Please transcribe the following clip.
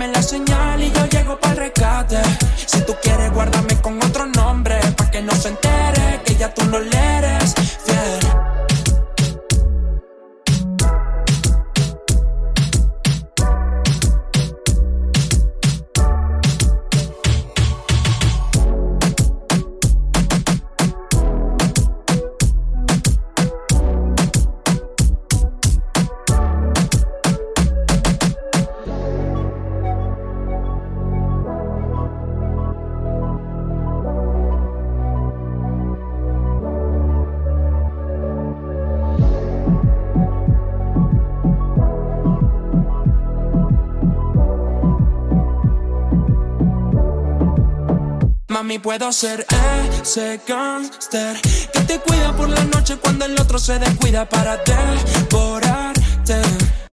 dame la señal y yo llego pa'l rescate. Si tú quieres, guárdame con otro nombre, pa' que no se entere que ya tú no le eres fiel. Mami, puedo ser ese gangster que te cuida por la noche cuando el otro se descuida para devorarte.